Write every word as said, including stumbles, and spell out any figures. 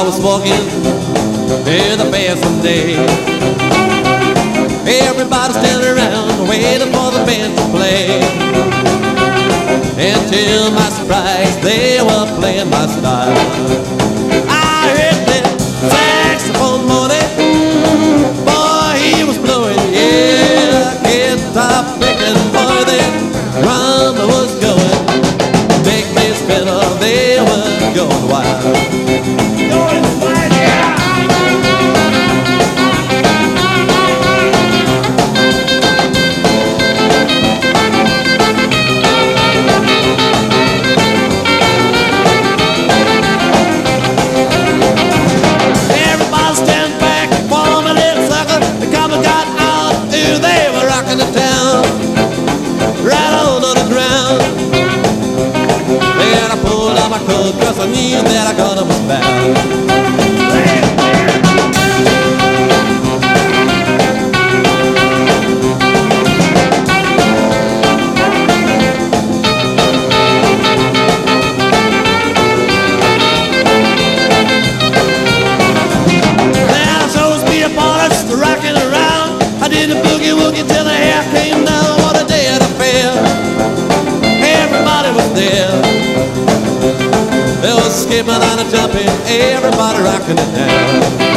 was walking in the bathroom day. Everybody standing around waiting for the band to play. And to my surprise, they were playing my style. I heard that saxophone moaning, boy, he was blowing, yeah. Guitar picking, boy, the drummer was going. Big bass pedal, they were going wild. Going wild, yeah. Cause I knew that I got him was bad. Now shows me a polish rocking around. I did a boogie woogie till the hair came down. What a day at a fair. Everybody was there. They was skipping and a jumping, everybody rocking it down.